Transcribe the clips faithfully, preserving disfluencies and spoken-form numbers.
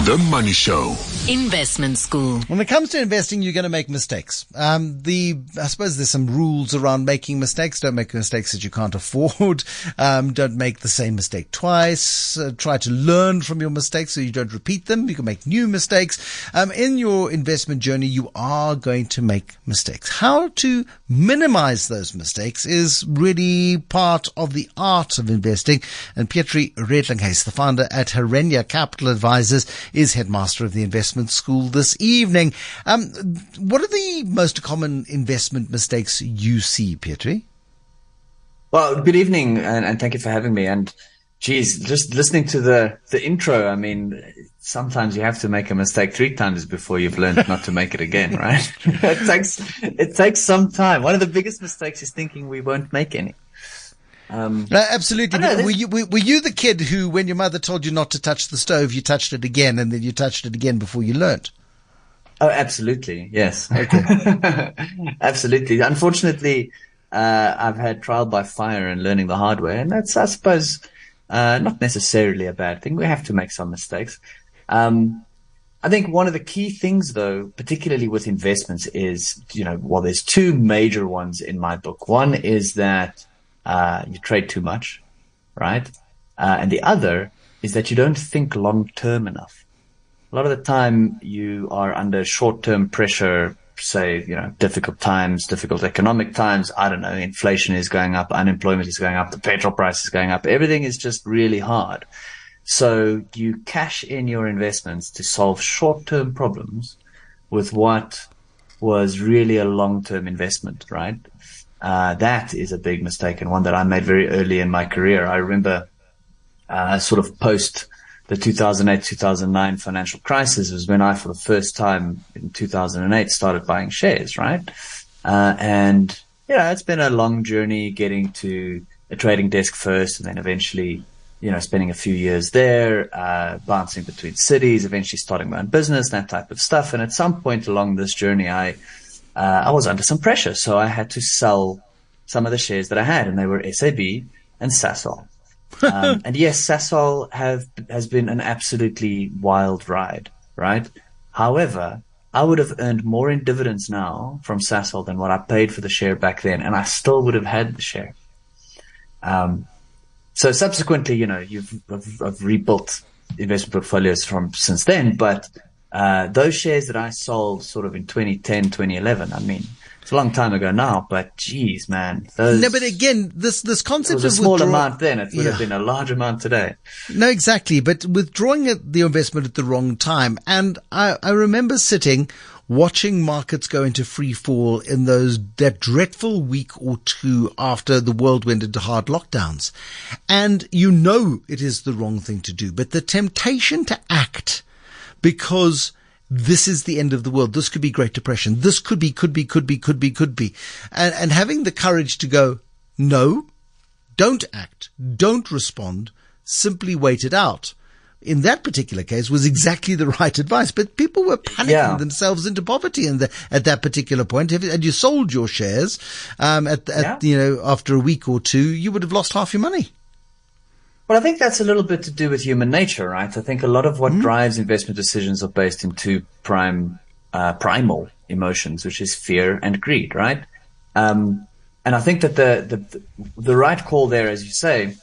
The Money Show. Investment School. When it comes to investing, you're going to make mistakes. Um, the, I suppose there's some rules around making mistakes. Don't make mistakes that you can't afford. Um, don't make the same mistake twice. Uh, try to learn from your mistakes so you don't repeat them. You can make new mistakes. Um, in your investment journey, you are going to make mistakes. How to minimize those mistakes is really part of the art of investing. And Pietri Redlinghuys, the founder at Herenya Capital Advisors, is headmaster of the investment school this evening. Um, what are the most common investment mistakes you see, Pietri? Well, good evening, and, and thank you for having me. And geez, just listening to the, the intro, I mean, sometimes you have to make a mistake three times before you've learned not to make it again, right? it takes, it takes some time. One of the biggest mistakes is thinking we won't make any. Um, uh, absolutely. know, were you, were, were you the kid who, when your mother told you not to touch the stove, you touched it again and then you touched it again before you learnt? Oh, absolutely. Yes. Okay. Absolutely. Unfortunately, uh, I've had trial by fire and learning the hard way. And that's, I suppose, uh, not necessarily a bad thing. We have to make some mistakes. Um, I think one of the key things, though, particularly with investments is, you know, well, there's two major ones in my book. One is that Uh, you trade too much, right? Uh, and the other is that you don't think long term enough. A lot of the time you are under short term pressure, say, you know, difficult times, difficult economic times. I don't know, inflation is going up, unemployment is going up, the petrol price is going up. Everything is just really hard. So you cash in your investments to solve short term problems with what was really a long term investment, right? Uh, that is a big mistake and one that I made very early in my career. I remember, uh, sort of post the two thousand eight, two thousand nine financial crisis was when I, for the first time in two thousand eight, started buying shares, right? Uh, and, you know, it's been a long journey getting to a trading desk first and then eventually, you know, spending a few years there, uh, bouncing between cities, eventually starting my own business, that type of stuff. And at some point along this journey, I, Uh, I was under some pressure, so I had to sell some of the shares that I had, and they were S A B and Sasol. Um, and yes, Sasol have has been an absolutely wild ride, right? However, I would have earned more in dividends now from Sasol than what I paid for the share back then, and I still would have had the share. Um, so subsequently, you know, you've I've, I've rebuilt investment portfolios from since then, but Uh, those shares that I sold sort of in twenty ten, twenty eleven, I mean, it's a long time ago now, but geez, man. Those, no, but again, this, this concept it was a of small withdraw- amount then. It would yeah. have been a large amount today. No, exactly. But withdrawing it, the investment at the wrong time. And I, I remember sitting watching markets go into free fall in those, that dreadful week or two after the world went into hard lockdowns. And you know it is the wrong thing to do, but the temptation to act because this is the end of the world. This could be Great Depression. This could be, could be, could be, could be, could be. And, and having the courage to go, no, don't act, don't respond, simply wait it out. In that particular case was exactly the right advice, but people were panicking yeah. themselves into poverty in the, at that particular point. Had you sold your shares, um, at, at yeah. you know, after a week or two, you would have lost half your money. Well, I think that's a little bit to do with human nature, right? I think a lot of what mm-hmm. drives investment decisions are based in two prime, uh, primal emotions, which is fear and greed, right? Um, and I think that the, the, the right call there, as you say,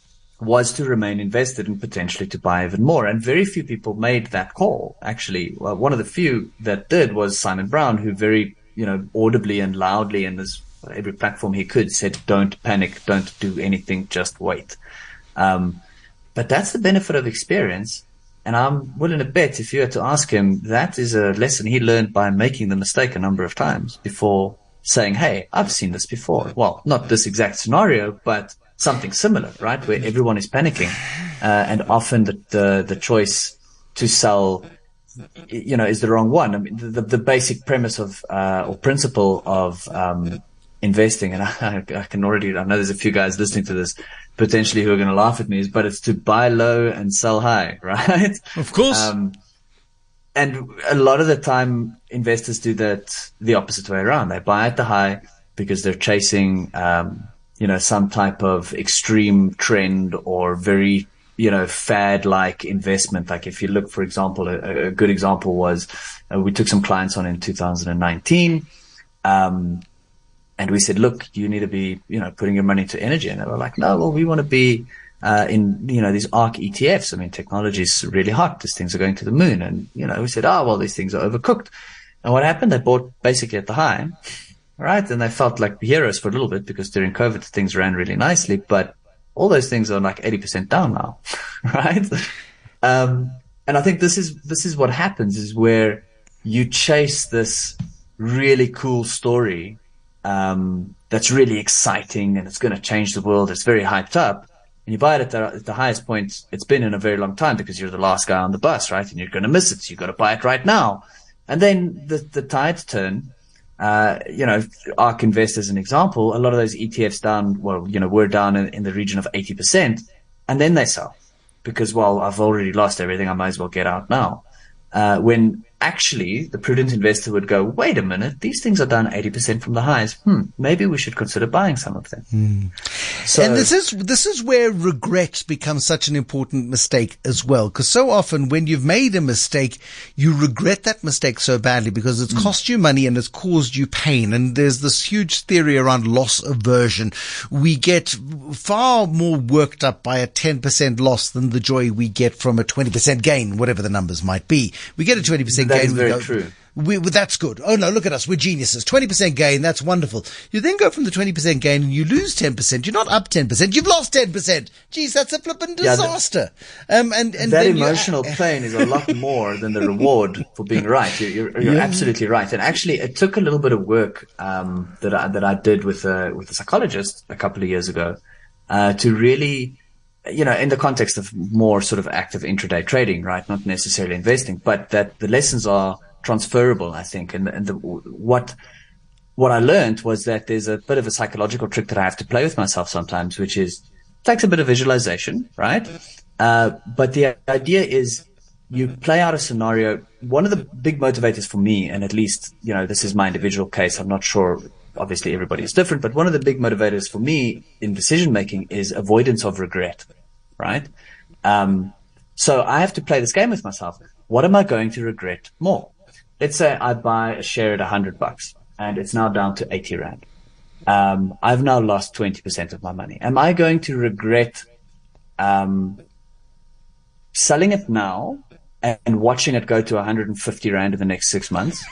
was to remain invested and potentially to buy even more. And very few people made that call, actually. Well, one of the few that did was Simon Brown, who very, you know, audibly and loudly in this, every platform he could said, don't panic, don't do anything, just wait. Um, but that's the benefit of experience. And I'm willing to bet if you had to ask him, that is a lesson he learned by making the mistake a number of times before saying, hey, I've seen this before. Well, not this exact scenario, but something similar, right? Where everyone is panicking. Uh, and often the, the, the choice to sell, you know, is the wrong one. I mean, the, the basic premise of, uh, or principle of, um, investing, and I, I can already, I know there's a few guys listening to this potentially who are going to laugh at me, but it's to buy low and sell high, right? Of course. Um, and a lot of the time investors do that the opposite way around. They buy at the high because they're chasing, um, you know, some type of extreme trend or very you know, fad-like investment. Like if you look, for example, a, a good example was uh, we took some clients on in two thousand nineteen. Um, and we said, look, you need to be, you know, putting your money into energy. And they were like, no, well, we want to be, uh, in, you know, these ARK E T Fs. I mean, technology is really hot. These things are going to the moon. And, you know, we said, oh, well, these things are overcooked. And what happened? They bought basically at the high, right? And they felt like heroes for a little bit because during COVID, things ran really nicely, but all those things are like eighty percent down now, right? Um, and I think this is, this is what happens is where you chase this really cool story, um, that's really exciting and it's going to change the world. It's very hyped up and you buy it at the, at the highest point it's been in a very long time because you're the last guy on the bus, right? And you're going to miss it. So you've got to buy it right now. And then the, the tides turn. Uh, you know, ARK Invest as an example, a lot of those E T Fs down, well, you know, were down in, in the region of eighty percent and then they sell because, well, I've already lost everything. I might as well get out now. Uh, when actually the prudent investor would go, wait a minute, these things are down eighty percent from the highs. Hmm, maybe we should consider buying some of them. Mm. So, and this is, this is where regret becomes such an important mistake as well. Because so often when you've made a mistake, you regret that mistake so badly because it's mm. cost you money and it's caused you pain. And there's this huge theory around loss aversion. We get far more worked up by a ten percent loss than the joy we get from a twenty percent gain, whatever the numbers might be. We get a twenty percent that gain. Is very we go, true. We, that's good. Oh no, look at us. We're geniuses. twenty percent gain. That's wonderful. You then go from the twenty percent gain and you lose ten percent. You're not up ten percent. You've lost ten percent. Geez, that's a flippin' disaster. Yeah, um, and, and that emotional pain is a lot more than the reward for being right. You're, you're, you're yeah. absolutely right. And actually it took a little bit of work, um, that I, that I did with a, with a psychologist a couple of years ago, uh, to really, you know, in the context of more sort of active intraday trading, right? Not necessarily investing, but that the lessons are transferable, I think. And, and the, what, what I learned was that there's a bit of a psychological trick that I have to play with myself sometimes, which is, takes a bit of visualization, right? Uh, but the idea is you play out a scenario. One of the big motivators for me, and at least, you know, this is my individual case. I'm not sure. Obviously everybody is different, but one of the big motivators for me in decision making is avoidance of regret, right? Um, so I have to play this game with myself. What am I going to regret more? Let's say I buy a share at a hundred bucks and it's now down to eighty rand. Um, I've now lost twenty percent of my money. Am I going to regret, um, selling it now and watching it go to one hundred fifty rand in the next six months?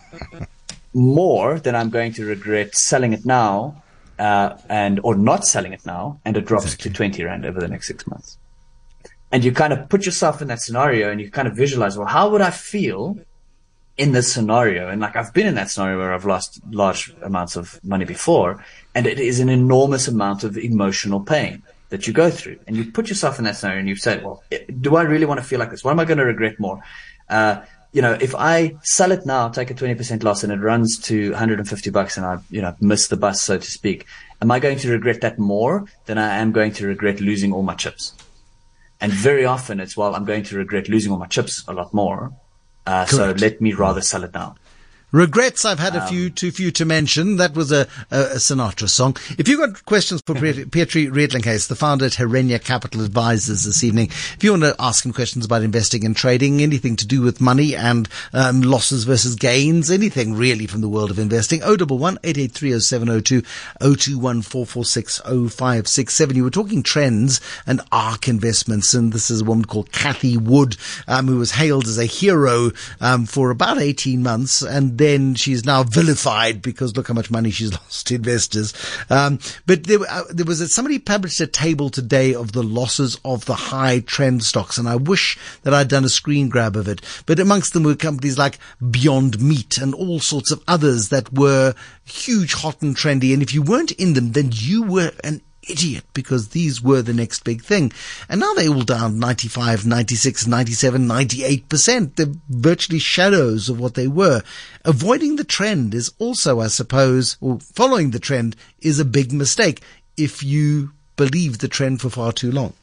More than I'm going to regret selling it now, uh, and, or not selling it now, and it drops exactly. to twenty rand over the next six months. And you kind of put yourself in that scenario and you kind of visualize, well, how would I feel in this scenario? And like, I've been in that scenario where I've lost large amounts of money before, and it is an enormous amount of emotional pain that you go through. And you put yourself in that scenario and you say, well, do I really want to feel like this? What am I going to regret more? Uh, You know, if I sell it now, take a twenty percent loss and it runs to one hundred fifty bucks and I, you know, miss the bus, so to speak, am I going to regret that more than I am going to regret losing all my chips? And very often it's, well, I'm going to regret losing all my chips a lot more. Uh, so let me rather sell it now. Regrets, I've had a few, too few to mention. That was a, a, a Sinatra song. If you've got questions for Petri Redlinghuys, the founder at Herenya Capital Advisors this evening, if you want to ask him questions about investing and trading, anything to do with money and um, losses versus gains, anything really from the world of investing, oh one one, eight eight three, oh seven oh two, oh two one, four four six, oh five six seven. You were talking trends and ARK investments, and this is a woman called Kathy Wood, um, who was hailed as a hero um, for about eighteen months, and then she's now vilified because look how much money she's lost to investors. Um, but there, uh, there was a, somebody published a table today of the losses of the high trend stocks, and I wish that I'd done a screen grab of it. But amongst them were companies like Beyond Meat and all sorts of others that were huge, hot and trendy. And if you weren't in them, then you were an idiot, because these were the next big thing. And now they're all down ninety-five, ninety-six, ninety-seven, ninety-eight percent. They're virtually shadows of what they were. Avoiding the trend is also, I suppose, or following the trend is a big mistake if you believe the trend for far too long.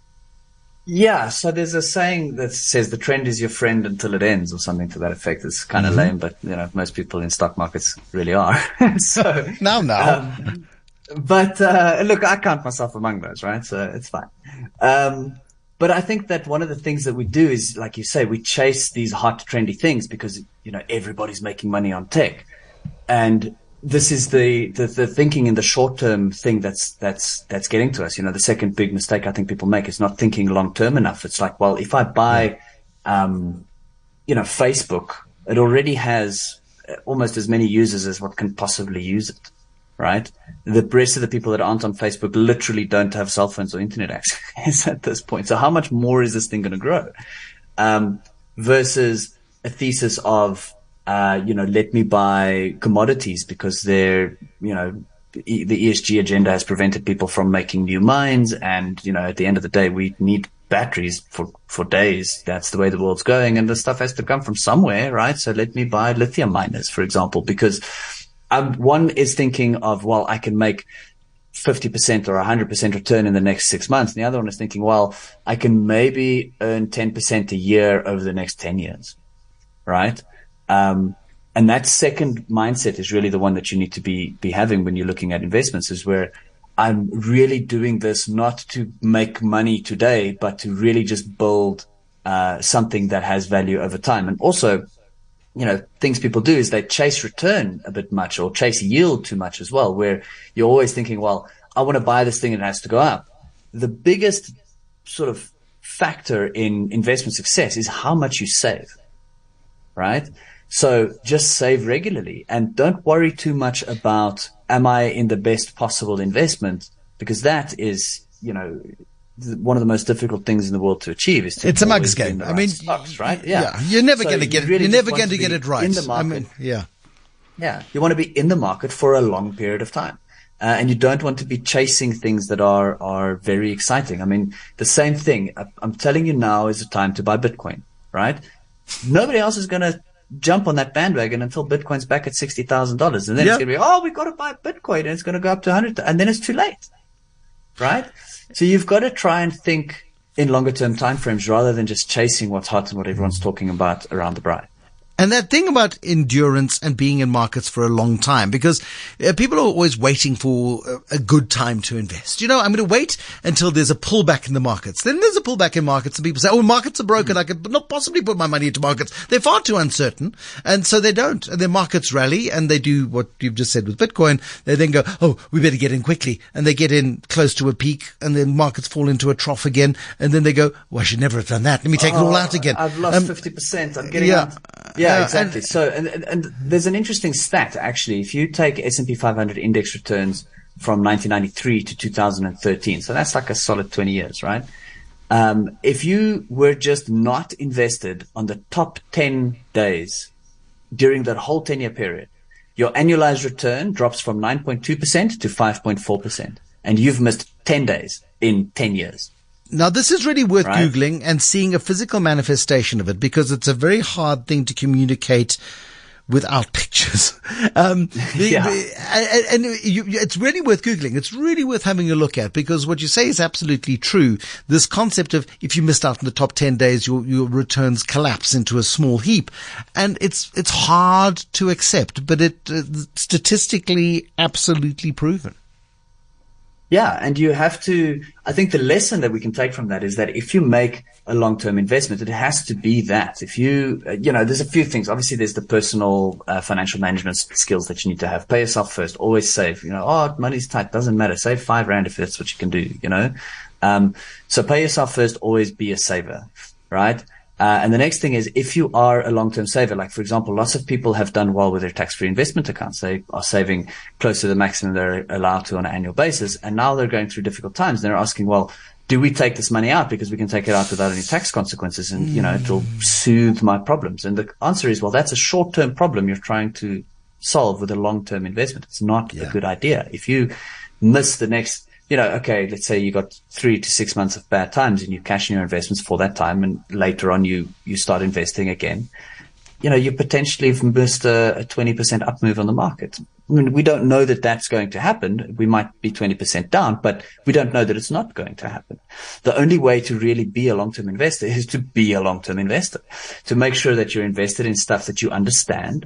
Yeah, so there's a saying that says the trend is your friend until it ends, or something to that effect. It's kind of mm-hmm. lame, but you know, most people in stock markets really are. so now, now. Um, But, uh, look, I count myself among those, right? So it's fine. Um, but I think that one of the things that we do is, like you say, we chase these hot, trendy things because, you know, everybody's making money on tech. And this is the, the, the thinking in the short term thing that's, that's, that's getting to us. You know, the second big mistake I think people make is not thinking long term enough. It's like, well, if I buy, um, you know, Facebook, it already has almost as many users as what can possibly use it. Right? The rest of the people that aren't on Facebook literally don't have cell phones or internet access at this point. So how much more is this thing going to grow? Um, versus a thesis of, uh, you know, let me buy commodities because they're, you know, e- the E S G agenda has prevented people from making new mines. And, you know, at the end of the day, we need batteries for, for days. That's the way the world's going. And the stuff has to come from somewhere, right? So let me buy lithium miners, for example, because Um, one is thinking of, well, I can make fifty percent or one hundred percent return in the next six months. And the other one is thinking, well, I can maybe earn ten percent a year over the next ten years. Right? Um, and that second mindset is really the one that you need to be, be having when you're looking at investments, is where I'm really doing this not to make money today, but to really just build, uh, something that has value over time. And also, you know, things people do is they chase return a bit much or chase yield too much as well, where you're always thinking, well, I want to buy this thing and it has to go up. The biggest sort of factor in investment success is how much you save, right? So just save regularly and don't worry too much about, am I in the best possible investment? Because that is, you know, one of the most difficult things in the world to achieve is to it's a mug's game. Right I mean, stocks, right? Yeah. yeah. You're never so going to get you really you're never going to to get it right. In the market. I mean, yeah. Yeah. You want to be in the market for a long period of time. Uh, and you don't want to be chasing things that are, are very exciting. I mean, the same thing. I, I'm telling you now is the time to buy Bitcoin, right? Nobody else is going to jump on that bandwagon until Bitcoin's back at sixty thousand dollars. And then yep. it's going to be, oh, we've got to buy Bitcoin and it's going to go up to one hundred. And then it's too late, right? So you've got to try and think in longer term timeframes rather than just chasing what's hot and what everyone's talking about around the bride. And that thing about endurance and being in markets for a long time, because uh, people are always waiting for a, a good time to invest. You know, I'm going to wait until there's a pullback in the markets. Then there's a pullback in markets and people say, oh, markets are broken. I could not possibly put my money into markets. They're far too uncertain. And so they don't. And their markets rally and they do what you've just said with Bitcoin. They then go, oh, we better get in quickly. And they get in close to a peak and then markets fall into a trough again. And then they go, well, I should never have done that. Let me take oh, it all out again. I've lost um, fifty percent. I'm getting yeah. out. Yeah, exactly. Uh, and, so, and, and, and there's an interesting stat, actually. If you take S and P five hundred index returns from nineteen ninety-three to two thousand thirteen, so that's like a solid twenty years, right? Um, if you were just not invested on the top ten days during that whole ten year period, your annualized return drops from nine point two percent to five point four percent. And you've missed ten days in ten years. Now, this is really worth right. Googling and seeing a physical manifestation of it, because it's a very hard thing to communicate without pictures. Um, the, yeah. the, and, and you, it's really worth Googling. It's really worth having a look at, because what you say is absolutely true. This concept of if you missed out in the top ten days, your, your returns collapse into a small heap. And it's, it's hard to accept, but it uh, statistically absolutely proven. Yeah, and you have to, I think the lesson that we can take from that is that if you make a long-term investment, it has to be that. If you, uh, you know, there's a few things. Obviously, there's the personal uh, financial management skills that you need to have. Pay yourself first. Always save. You know, oh, money's tight. Doesn't matter. Save five rand if that's what you can do, you know. Um, so pay yourself first. Always be a saver, right? Uh, and the next thing is, if you are a long-term saver, like, for example, lots of people have done well with their tax-free investment accounts. They are saving close to the maximum they're allowed to on an annual basis. And now they're going through difficult times. They're asking, well, do we take this money out because we can take it out without any tax consequences? And, you know, it'll soothe my problems. And the answer is, well, that's a short-term problem you're trying to solve with a long-term investment. It's not yeah. a good idea. If you miss the next, you know, okay, let's say you got three to six months of bad times and you cash in your investments for that time, and later on you, you start investing again. You know, you potentially have missed a, a twenty percent up move on the market. I mean, we don't know that that's going to happen. We might be twenty percent down, but we don't know that it's not going to happen. The only way to really be a long-term investor is to be a long-term investor, to make sure that you're invested in stuff that you understand,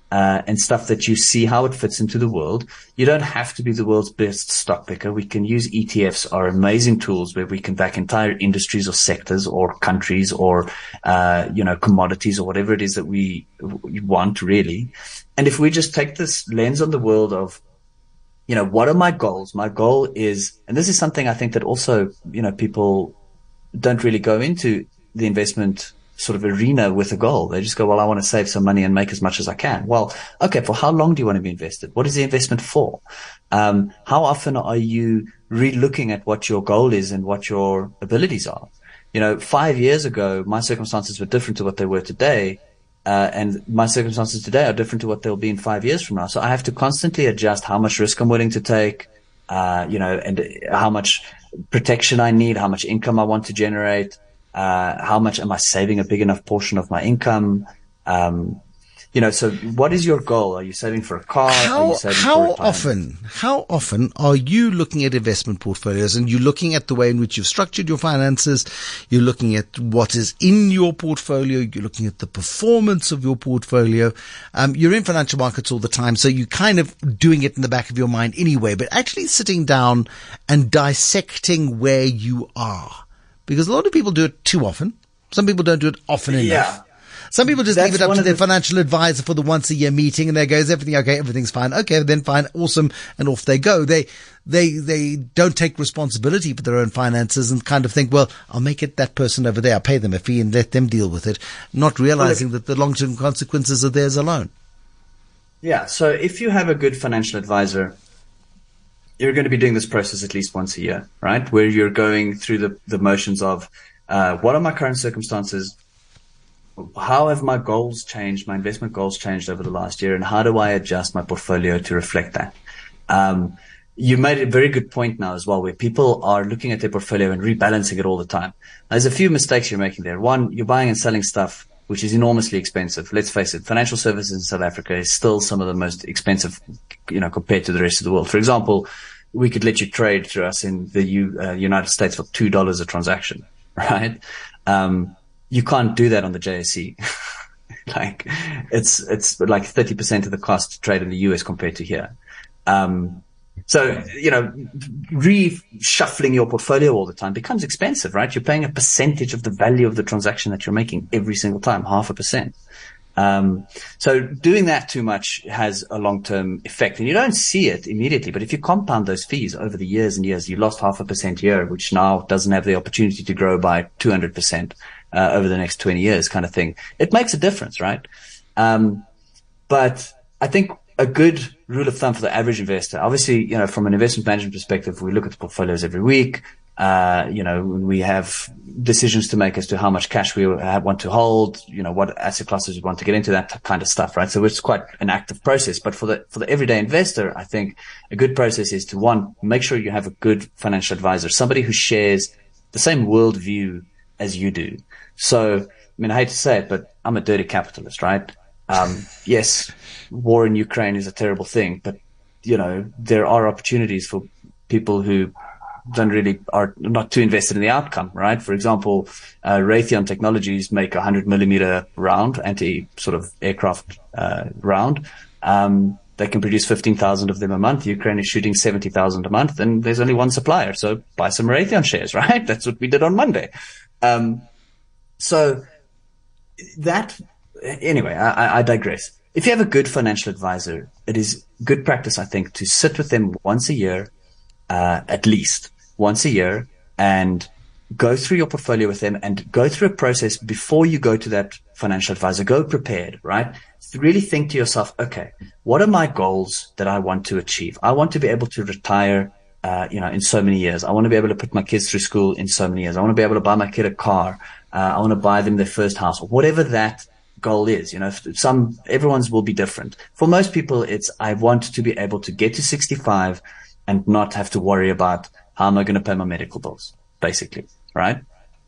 uh, and stuff that you see how it fits into the world. You don't have to be the world's best stock picker. We can use E T Fs, are amazing tools where we can back entire industries or sectors or countries or, uh, you know, commodities or whatever it is that we, we want really. And if we just take this lens on the world of, you know, what are my goals? My goal is, and this is something I think that also, you know, people don't really go into the investment sort of arena with a goal. They just go, well, I want to save some money and make as much as I can. Well, okay, for how long do you want to be invested? What is the investment for? Um, how often are you re-looking at what your goal is and what your abilities are? You know, five years ago, my circumstances were different to what they were today. Uh, and my circumstances today are different to what they'll be in five years from now. So I have to constantly adjust how much risk I'm willing to take, uh, you know, and how much protection I need, how much income I want to generate. Uh, how much am I saving a big enough portion of my income? Um, you know, so what is your goal? Are you saving for a car? How, are you saving how for often, how often are you looking at investment portfolios and you're looking at the way in which you've structured your finances? You're looking at what is in your portfolio. You're looking at the performance of your portfolio. Um, you're in financial markets all the time. So you're kind of doing it in the back of your mind anyway, but actually sitting down and dissecting where you are. Because a lot of people do it too often. Some people don't do it often enough. Yeah. Some people just That's leave it up one to of their the- financial advisor for the once a year meeting and they go, is everything okay? Everything's fine. Okay, then fine. Awesome. And off they go. They, they, they don't take responsibility for their own finances and kind of think, well, I'll make it that person over there. I'll pay them a fee and let them deal with it. Not realizing that the long-term consequences are theirs alone. Yeah. So if you have a good financial advisor, you're going to be doing this process at least once a year, right? Where you're going through the, the motions of, uh, what are my current circumstances? How have my goals changed? My investment goals changed over the last year, and how do I adjust my portfolio to reflect that? Um, you made a very good point now as well, where people are looking at their portfolio and rebalancing it all the time. There's a few mistakes you're making there. One, you're buying and selling stuff which is enormously expensive. Let's face it, financial services in South Africa is still some of the most expensive, you know, compared to the rest of the world. For example, we could let you trade through us in the U, uh, United States for two dollars a transaction, right? Um, you can't do that on the J S E. Like it's, it's like thirty percent of the cost to trade in the U S compared to here. Um, so, you know, reshuffling your portfolio all the time becomes expensive, right? You're paying a percentage of the value of the transaction that you're making every single time, half a percent. Um, so doing that too much has a long-term effect, and you don't see it immediately. But if you compound those fees over the years and years, you lost half a percent a year, which now doesn't have the opportunity to grow by two hundred percent uh, over the next twenty years, kind of thing. It makes a difference, right? Um, but I think a good rule of thumb for the average investor, obviously, you know, from an investment management perspective, we look at the portfolios every week. Uh, you know, we have decisions to make as to how much cash we want to hold, you know, what asset classes we want to get into, that kind of stuff, right? So it's quite an active process. But for the, for the everyday investor, I think a good process is to, one, make sure you have a good financial advisor, somebody who shares the same worldview as you do. So, I mean, I hate to say it, but I'm a dirty capitalist, right? Um, yes, war in Ukraine is a terrible thing, but, you know, there are opportunities for people who don't really are not too invested in the outcome, right? For example, uh, Raytheon Technologies make a hundred millimeter round, anti sort of aircraft, uh, round. Um, they can produce fifteen thousand of them a month. Ukraine is shooting seventy thousand a month, and there's only one supplier. So buy some Raytheon shares, right? That's what we did on Monday. Um, so that, anyway, I, I digress. If you have a good financial advisor, it is good practice, I think, to sit with them once a year, uh, at least once a year, and go through your portfolio with them and go through a process before you go to that financial advisor. Go prepared, right? Really think to yourself, okay, what are my goals that I want to achieve? I want to be able to retire, uh, you know, in so many years. I want to be able to put my kids through school in so many years. I want to be able to buy my kid a car. Uh, I want to buy them their first house, or whatever that goal is. You know, some, everyone's will be different. For most people, it's, I want to be able to get to sixty-five and not have to worry about how am I going to pay my medical bills, basically, right?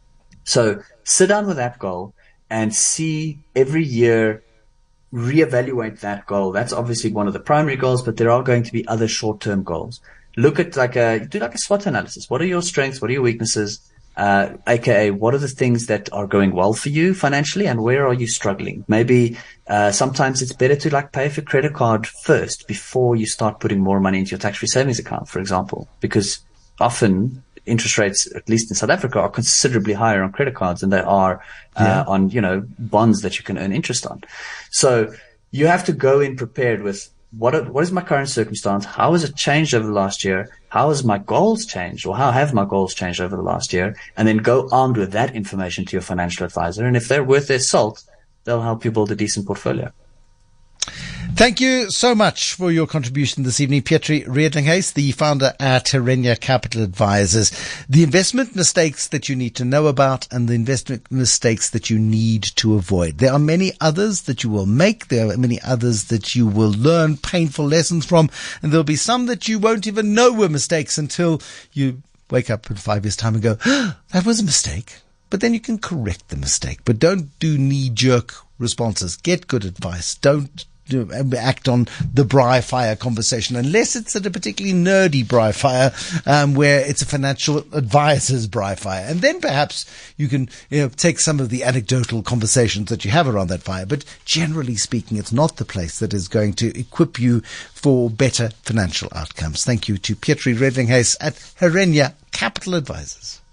So sit down with that goal and see every year, reevaluate that goal. That's obviously one of the primary goals, but there are going to be other short-term goals. Look at like a, do like a SWOT analysis. What are your strengths? What are your weaknesses? Uh, A K A, what are the things that are going well for you financially and where are you struggling? Maybe, uh, sometimes it's better to like pay for credit card first before you start putting more money into your tax-free savings account, for example, because often interest rates, at least in South Africa, are considerably higher on credit cards than they are, uh, yeah. on, you know, bonds that you can earn interest on. So you have to go in prepared with, What are, what is my current circumstance? How has it changed over the last year? How has my goals changed, or how have my goals changed over the last year? And then go armed with that information to your financial advisor. And if they're worth their salt, they'll help you build a decent portfolio. Thank you so much for your contribution this evening, Pietri Redlinghuys, the founder at Herenya Capital Advisors. The investment mistakes that you need to know about and the investment mistakes that you need to avoid. There are many others that you will make. There are many others that you will learn painful lessons from. And there'll be some that you won't even know were mistakes until you wake up in five years' time and go, oh, that was a mistake. But then you can correct the mistake. But don't do knee-jerk responses. Get good advice. Don't act on the braai fire conversation, unless it's at a particularly nerdy braai fire, um, where it's a financial advisor's braai fire. And then perhaps you can, you know, take some of the anecdotal conversations that you have around that fire. But generally speaking, it's not the place that is going to equip you for better financial outcomes. Thank you to Pietri Redlinghuys at Herenya Capital Advisors.